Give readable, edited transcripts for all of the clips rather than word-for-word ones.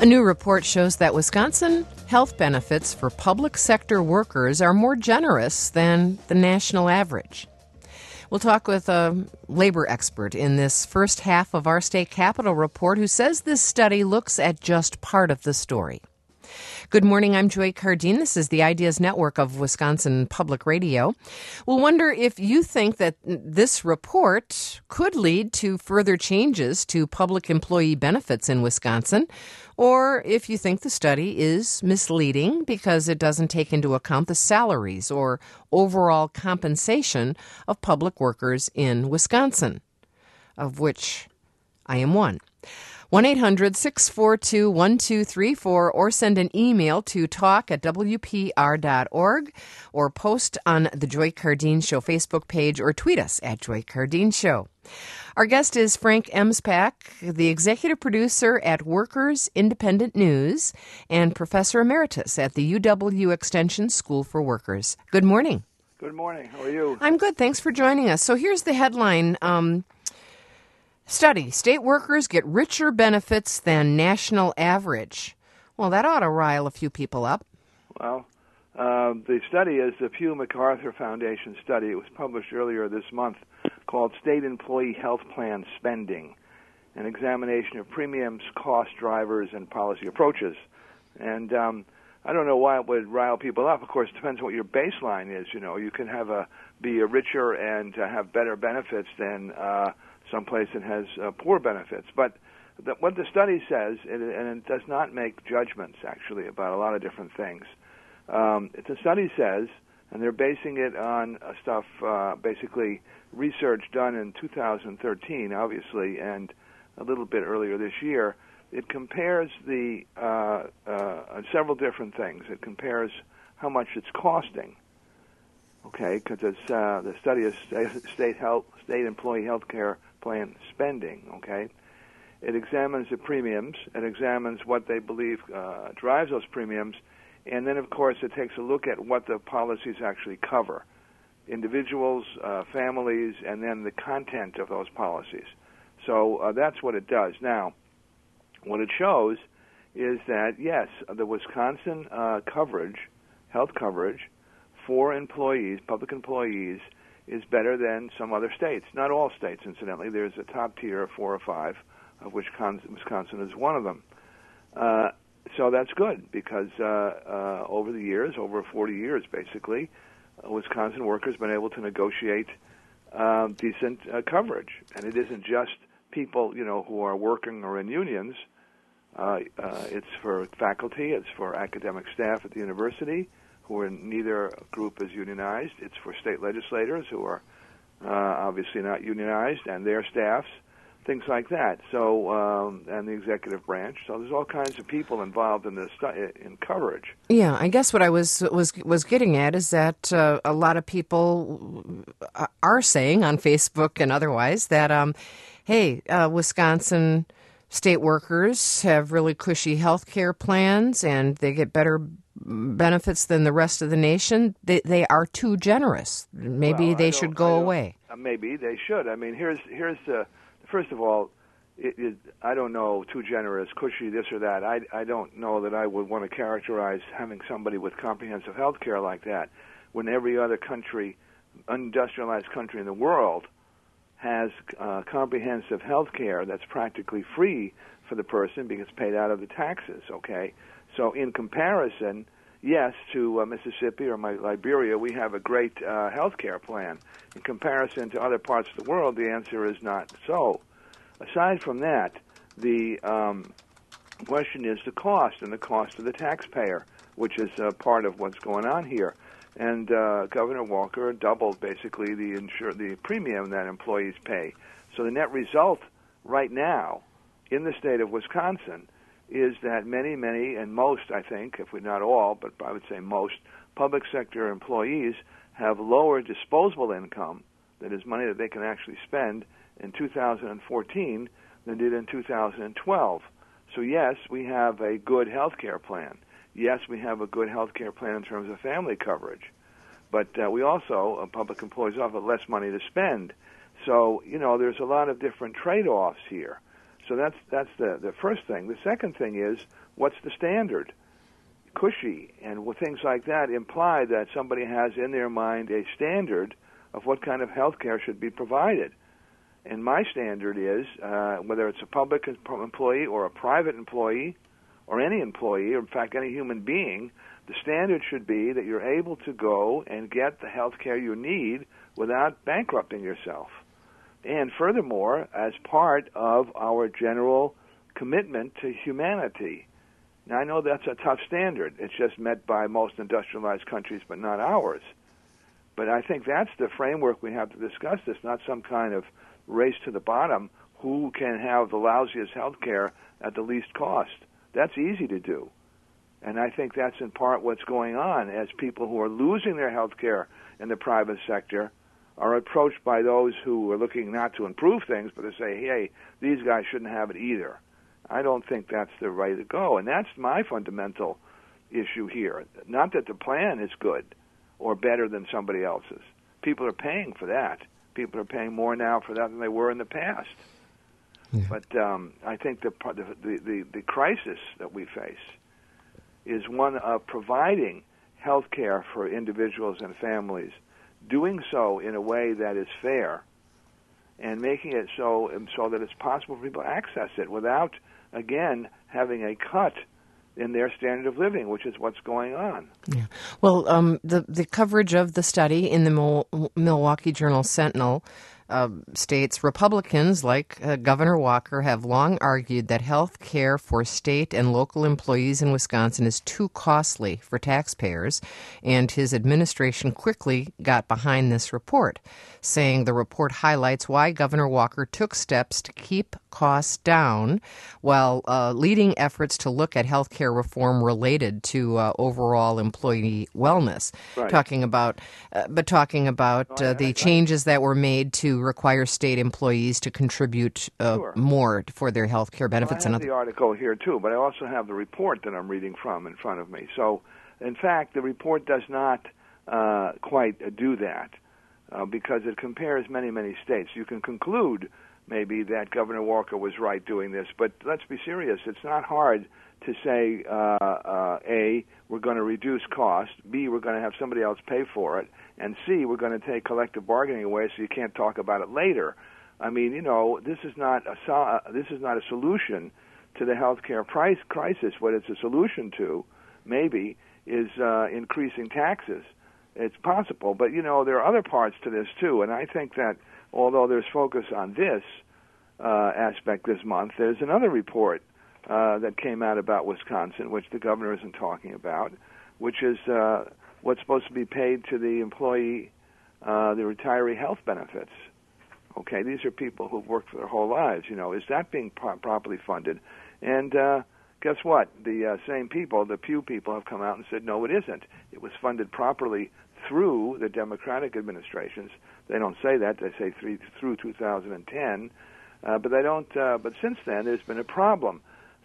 A new report shows that Wisconsin health benefits for public sector workers are more generous than the national average. We'll talk with a labor expert in this first half of our state capitol report who says this study looks at just part of the story. Good morning, I'm Joy Cardine. This is the Ideas Network of Wisconsin Public Radio. We'll wonder if you think that this report could lead to further changes to public employee benefits in Wisconsin, or if you think the study is misleading because it doesn't take into account the salaries or overall compensation of public workers in Wisconsin, of which I am one. 1-800-642-1234 or send an email to talk@wpr.org or post on the Joy Cardine Show Facebook page or tweet us at Joy Cardine Show. Our guest is Frank Emspak, the executive producer at Workers Independent News and professor emeritus at the UW Extension School for Workers. Good morning. Good morning. How are you? I'm good. Thanks for joining us. So here's the headline. Study, state workers get richer benefits than national average. Well, that ought to rile a few people up. Well, the study is the Pew MacArthur Foundation study. It was published earlier this month called State Employee Health Plan Spending, an examination of premiums, cost drivers, and policy approaches. And I don't know why it would rile people up. Of course, it depends on what your baseline is. You know, you can be a richer and have better benefits than someplace that has poor benefits. But what the study says, and it does not make judgments, actually, about a lot of different things. The study says, and they're basing it on stuff, basically research done in 2013, obviously, and a little bit earlier this year. It compares several different things. It compares how much it's costing, okay, because the study is state employee health care plan spending, okay? It examines the premiums. It examines what they believe drives those premiums. And then, of course, it takes a look at what the policies actually cover, individuals, families, and then the content of those policies. So that's what it does. Now, what it shows is that, yes, the Wisconsin health coverage for employees, public employees, is better than some other states. Not all states, incidentally. There's a top tier of 4 or 5, of which Wisconsin is one of them. So that's good because over the years, over 40 years basically, Wisconsin workers have been able to negotiate decent coverage. And it isn't just people, who are working or in unions. It's for faculty. It's for academic staff at the university, who are neither group is unionized. It's for state legislators who are obviously not unionized, and their staffs, things like that. So, and the executive branch. So there's all kinds of people involved in this in coverage. Yeah, I guess what I was getting at is that a lot of people are saying on Facebook and otherwise that, hey, Wisconsin state workers have really cushy health care plans and they get better benefits than the rest of the nation. They are too generous. Maybe they should go away. Maybe they should. I mean, here's the first of all, I don't know, too generous, cushy, this or that. I don't know that I would want to characterize having somebody with comprehensive health care like that when every other country, industrialized country in the world, has comprehensive health care that's practically free for the person because it's paid out of the taxes, okay? So in comparison, yes, to Mississippi or Liberia, we have a great health care plan. In comparison to other parts of the world, the answer is not so. Aside from that, the question is the cost and the cost of the taxpayer, which is part of what's going on here. And Governor Walker doubled basically the premium that employees pay. So the net result right now in the state of Wisconsin is that many, and most, I think, if we're not all, but I would say most, public sector employees have lower disposable income, that is money that they can actually spend, in 2014 than did in 2012. So yes, we have a good health care plan. Yes, we have a good health care plan in terms of family coverage. But we also, public employees, offer less money to spend. So, there's a lot of different trade-offs here. So that's the first thing. The second thing is, what's the standard? Cushy and things like that imply that somebody has in their mind a standard of what kind of health care should be provided. And my standard is, whether it's a public employee or a private employee or any employee, or in fact any human being, the standard should be that you're able to go and get the health care you need without bankrupting yourself. And furthermore, as part of our general commitment to humanity. Now, I know that's a tough standard. It's just met by most industrialized countries, but not ours. But I think that's the framework we have to discuss this, not some kind of race to the bottom, who can have the lousiest health care at the least cost. That's easy to do. And I think that's in part what's going on as people who are losing their health care in the private sector are approached by those who are looking not to improve things, but to say, hey, these guys shouldn't have it either. I don't think that's the way to go. And that's my fundamental issue here. Not that the plan is good or better than somebody else's. People are paying for that. People are paying more now for that than they were in the past. Yeah. But I think the crisis that we face is one of providing health care for individuals and families, doing so in a way that is fair, and making it so that it's possible for people to access it without, again, having a cut in their standard of living, which is what's going on. Yeah. Well, the coverage of the study in the Milwaukee Journal-Sentinel states Republicans, like Governor Walker, have long argued that health care for state and local employees in Wisconsin is too costly for taxpayers, and his administration quickly got behind this report, saying the report highlights why Governor Walker took steps to keep costs down while leading efforts to look at health care reform related to overall employee wellness. Right. Talking about the changes that were made to require state employees to contribute more for their health care benefits. I have the article here, too, but I also have the report that I'm reading from in front of me. So, in fact, the report does not quite do that because it compares many, many states. You can conclude maybe that Governor Walker was right doing this, but let's be serious. It's not hard to say, A, we're going to reduce cost, B, we're going to have somebody else pay for it, and C, we're going to take collective bargaining away so you can't talk about it later. I mean, this is not a solution to the healthcare price crisis. What it's a solution to, maybe, is increasing taxes. It's possible, but there are other parts to this too, and I think that although there's focus on this aspect this month, there's another report that came out about Wisconsin, which the governor isn't talking about, which is what's supposed to be paid to the employee, the retiree health benefits. Okay, these are people who've worked for their whole lives. Is that being properly funded? And guess what? The same people, the Pew people, have come out and said, no, it isn't. It was funded properly through the Democratic administrations. They don't say that. They say through 2010. But they don't. But since then, there's been a problem.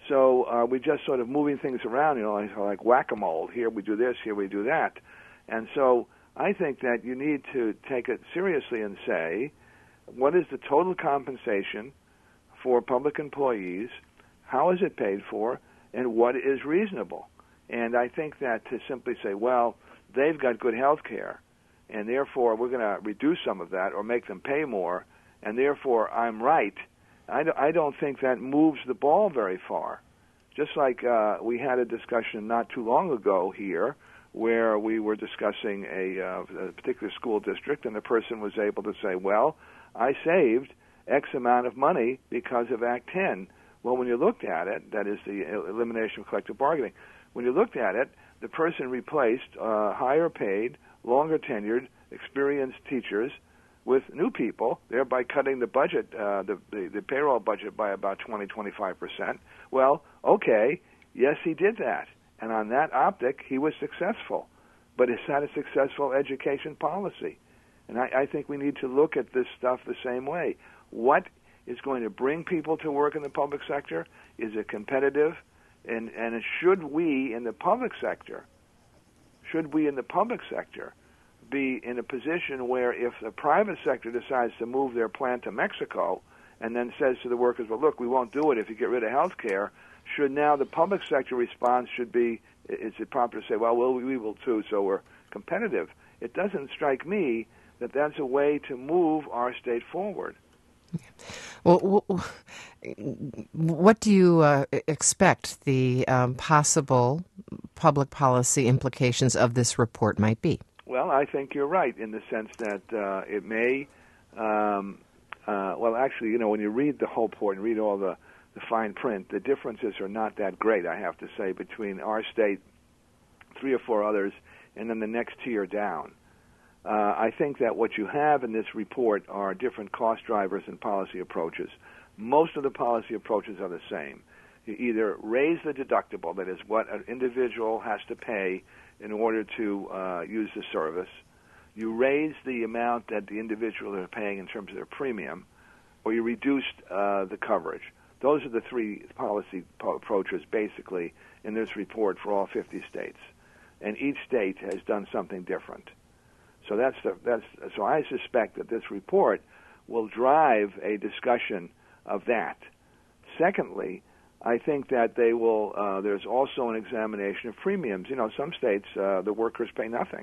So we're just sort of moving things around, like whack-a-mole. Here we do this, here we do that. And so I think that you need to take it seriously and say, what is the total compensation for public employees? How is it paid for? And what is reasonable? And I think that to simply say, well, they've got good health care, and therefore we're going to reduce some of that or make them pay more, and therefore I'm right, I don't think that moves the ball very far. Just like we had a discussion not too long ago here where we were discussing a particular school district, and the person was able to say, well, I saved X amount of money because of Act 10. Well, when you looked at it, that is the elimination of collective bargaining, when you looked at it, the person replaced higher paid, longer tenured, experienced teachers with new people, thereby cutting the budget, the payroll budget by about 20-25%. Well, okay, yes, he did that. And on that optic, he was successful. But is that a successful education policy? And I think we need to look at this stuff the same way. What is going to bring people to work in the public sector? Is it competitive? And should we in the public sector be in a position where if the private sector decides to move their plant to Mexico and then says to the workers, well, look, we won't do it if you get rid of health care, should now the public sector response should be, is it proper to say, well, we will too, so we're competitive? It doesn't strike me that that's a way to move our state forward. Well, what do you expect the possible public policy implications of this report might be? Well, I think you're right in the sense that it may, well, actually, when you read the whole report and read all the fine print, the differences are not that great, I have to say, between our state, 3 or 4 others, and then the next tier down. I think that what you have in this report are different cost drivers and policy approaches. Most of the policy approaches are the same. You either raise the deductible, that is what an individual has to pay in order to use the service. You raise the amount that the individual is paying in terms of their premium, or you reduce the coverage. Those are the 3 policy approaches, basically, in this report for all 50 states. And each state has done something different. So so I suspect that this report will drive a discussion of that. Secondly, I think that they will. There's also an examination of premiums. Some states the workers pay nothing,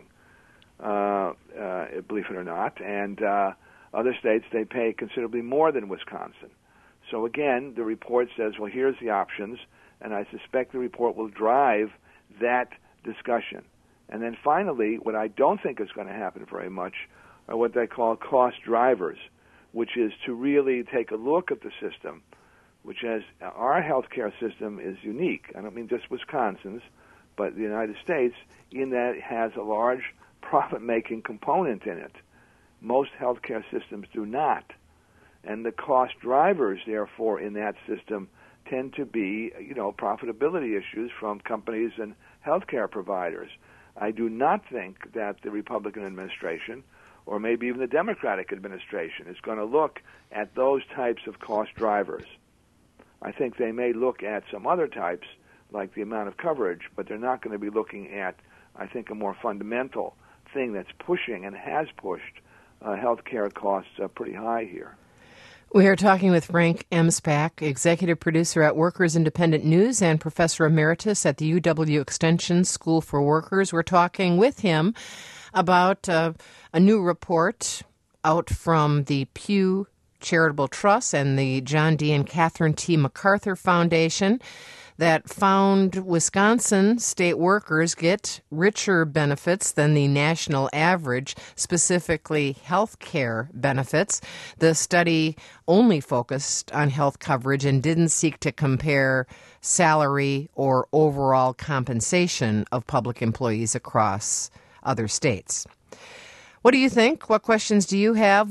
believe it or not, and other states they pay considerably more than Wisconsin. So again, the report says, well, here's the options, and I suspect the report will drive that discussion. And then finally, what I don't think is going to happen very much are what they call cost drivers, which is to really take a look at the system, which has our healthcare system is unique. I don't mean just Wisconsin's, but the United States, in that it has a large profit-making component in it. Most healthcare systems do not. And the cost drivers, therefore, in that system tend to be, profitability issues from companies and healthcare providers. I do not think that the Republican administration, or maybe even the Democratic administration, is going to look at those types of cost drivers. I think they may look at some other types, like the amount of coverage, but they're not going to be looking at, I think, a more fundamental thing that's pushing and has pushed healthcare costs pretty high here. We are talking with Frank Emspak, executive producer at Workers Independent News and professor emeritus at the UW Extension School for Workers. We're talking with him about a new report out from the Pew Charitable Trust and the John D. and Catherine T. MacArthur Foundation that found Wisconsin state workers get richer benefits than the national average, specifically health care benefits. The study only focused on health coverage and didn't seek to compare salary or overall compensation of public employees across other states. What do you think? What questions do you have?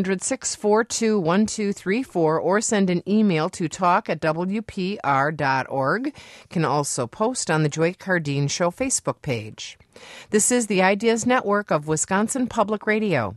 1-800-642-1234 or send an email to talk@wpr.org. You can also post on the Joy Cardeen Show Facebook page. This is the Ideas Network of Wisconsin Public Radio.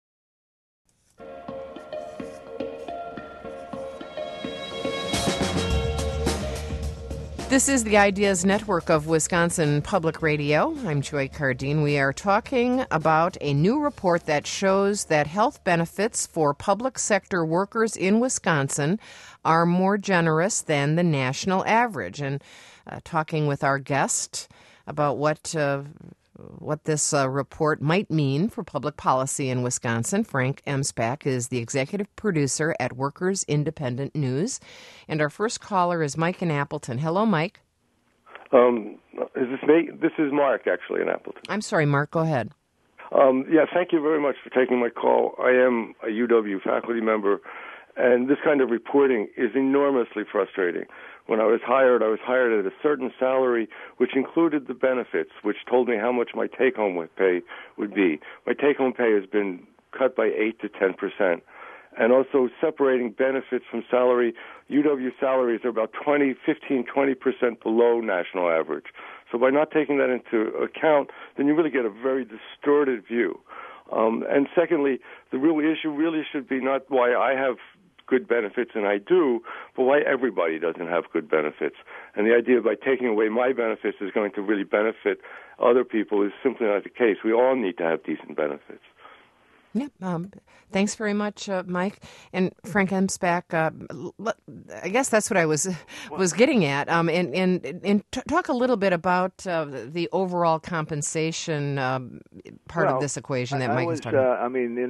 This is the Ideas Network of Wisconsin Public Radio. I'm Joy Cardeen. We are talking about a new report that shows that health benefits for public sector workers in Wisconsin are more generous than the national average. And talking with our guest about what this report might mean for public policy in Wisconsin. Frank Emspak is the executive producer at Workers Independent News. And our first caller is Mike in Appleton. Hello, Mike. Is this me? This is Mark, actually, in Appleton. I'm sorry, Mark. Go ahead. Thank you very much for taking my call. I am a UW faculty member, and this kind of reporting is enormously frustrating. When I was hired at a certain salary, which included the benefits, which told me how much my take-home pay would be. My take-home pay has been cut by 8 to 10%. And also separating benefits from salary, UW salaries are about 15-20% below national average. So by not taking that into account, then you really get a very distorted view. And secondly, the real issue really should be not why I have good benefits, and I do, but why everybody doesn't have good benefits. And the idea by taking away my benefits is going to really benefit other people is simply not the case. We all need to have decent benefits. Yeah. Thanks very much, Mike. And Frank Emsbach, I guess that's what I was getting at. And talk a little bit about the overall compensation part of this equation that Mike was talking about.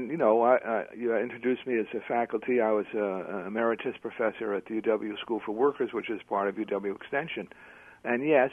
You introduced me as a faculty. I was an emeritus professor at the UW School for Workers, which is part of UW Extension. And yes,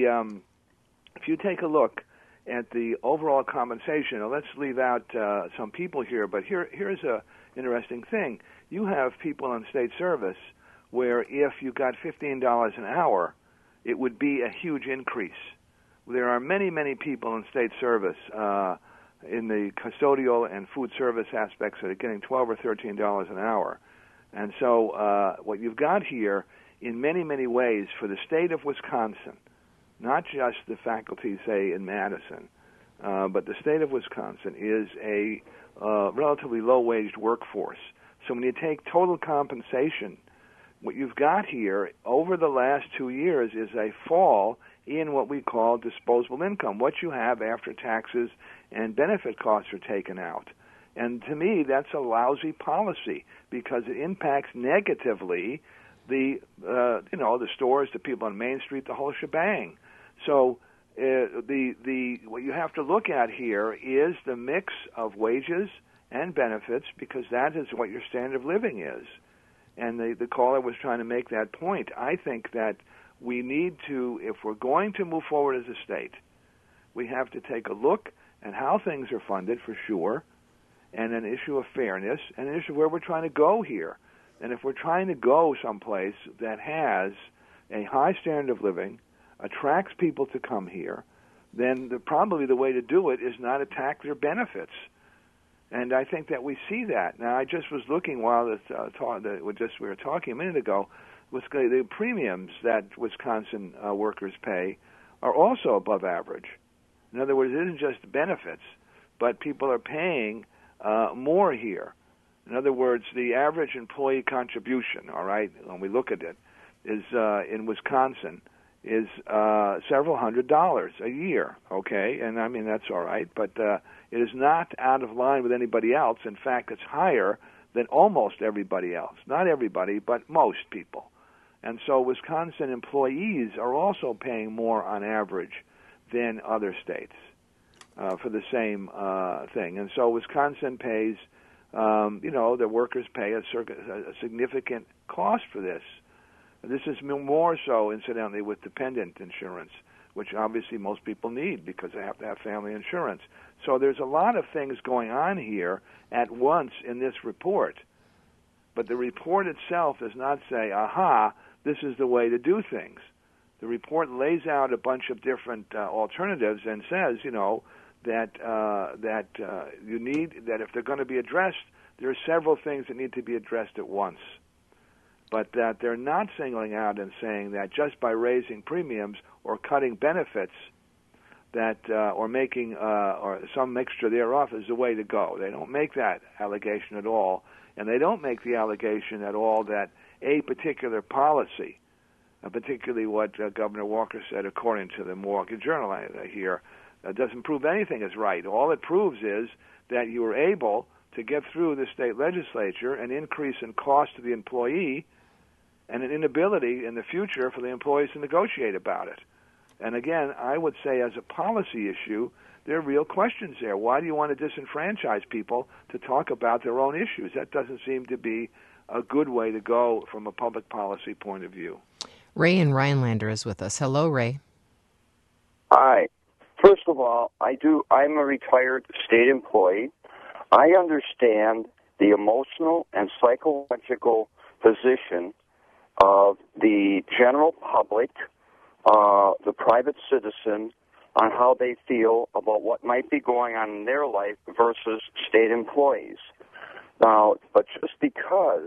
if you take a look at the overall compensation, now let's leave out some people here, but here's a interesting thing. You have people in state service where if you got $15 an hour, it would be a huge increase. There are many, many people in state service in the custodial and food service aspects that are getting $12 or $13 an hour. And so what you've got here, in many, many ways, for the state of Wisconsin, not just the faculty, say, in Madison, but the state of Wisconsin is a relatively low-waged workforce. So when you take total compensation, what you've got here over the last 2 years is a fall in what we call disposable income, what you have after taxes and benefit costs are taken out. And to me, that's a lousy policy because it impacts negatively the stores, the people on Main Street, the whole shebang. So what you have to look at here is the mix of wages and benefits because that is what your standard of living is. And the caller was trying to make that point. I think that we need to, if we're going to move forward as a state, we have to take a look at how things are funded for sure, and an issue of fairness, and an issue of where we're trying to go here. And if we're trying to go someplace that has a high standard of living, attracts people to come here, then probably the way to do it is not attack their benefits. And I think that we see that. Now, I just was looking while we were talking a minute ago, the premiums that Wisconsin workers pay are also above average. In other words, it isn't just benefits, but people are paying more here. In other words, the average employee contribution, all right, when we look at it, is in Wisconsin is several $100s a year, okay? And, I mean, that's all right, but it is not out of line with anybody else. In fact, it's higher than almost everybody else. Not everybody, but most people. And so Wisconsin employees are also paying more on average than other states for the same thing. And so Wisconsin pays, the workers pay a significant cost for this. This is more so, incidentally, with dependent insurance, which obviously most people need because they have to have family insurance. So there's a lot of things going on here at once in this report. But the report itself does not say, aha, this is the way to do things. The report lays out a bunch of different alternatives and says, that you need, that if they're going to be addressed, there are several things that need to be addressed at once. But that they're not singling out and saying that just by raising premiums or cutting benefits, that or making or some mixture thereof is the way to go. They don't make that allegation at all, and they don't make the allegation at all that a particular policy, particularly what Governor Walker said, according to the Milwaukee Journal here, doesn't prove anything is right. All it proves is that you were able to get through the state legislature an increase in cost to the employee and an inability in the future for the employees to negotiate about it. And again, I would say as a policy issue, there are real questions there. Why do you want to disenfranchise people to talk about their own issues? That doesn't seem to be a good way to go from a public policy point of view. Ray in Rhinelander is with us. Hello, Ray. Hi. First of all, I'm a retired state employee. I understand the emotional and psychological position of the general public, the private citizen, on how they feel about what might be going on in their life versus state employees. Now, but just because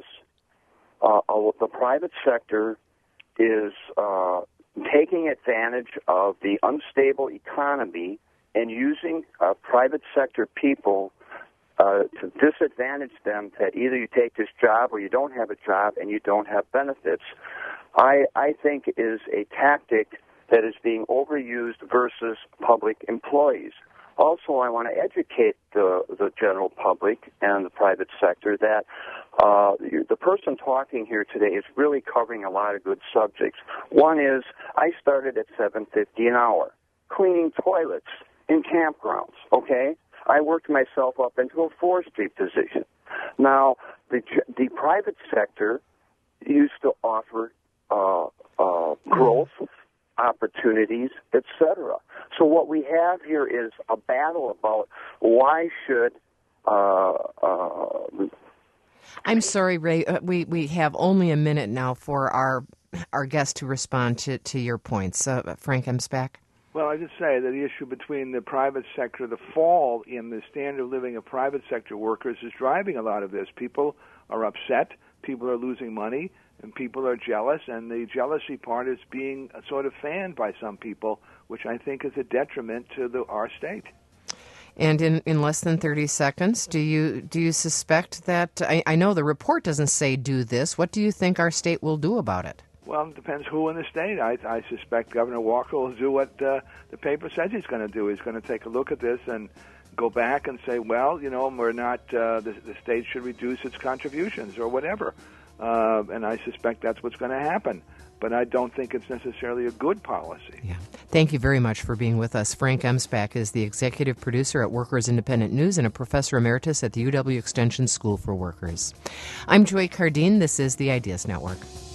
the private sector is taking advantage of the unstable economy and using private sector people to disadvantage them, that either you take this job or you don't have a job and you don't have benefits, I think is a tactic that is being overused versus public employees. Also, I want to educate the general public and the private sector that the person talking here today is really covering a lot of good subjects. One is, I started at $7.50 an hour cleaning toilets in campgrounds, okay? I worked myself up into a forestry position. Now, the private sector used to offer growth opportunities, etc. So what we have here is a battle about why should I'm sorry, Ray. We have only a minute now for our guest to respond to your points. Frank Emspak. Well, I just say that the issue between the private sector, the fall in the standard of living of private sector workers is driving a lot of this. People are upset, people are losing money, and people are jealous, and the jealousy part is being sort of fanned by some people, which I think is a detriment to our state. And in less than 30 seconds, do you suspect that, I know the report doesn't say do this, what do you think our state will do about it? Well, it depends who in the state. I suspect Governor Walker will do what the paper says he's going to do. He's going to take a look at this and go back and say, well, we're not, the state should reduce its contributions or whatever. And I suspect that's what's going to happen. But I don't think it's necessarily a good policy. Yeah. Thank you very much for being with us. Frank Emspak is the executive producer at Workers Independent News and a professor emeritus at the UW Extension School for Workers. I'm Joy Cardine. This is the Ideas Network.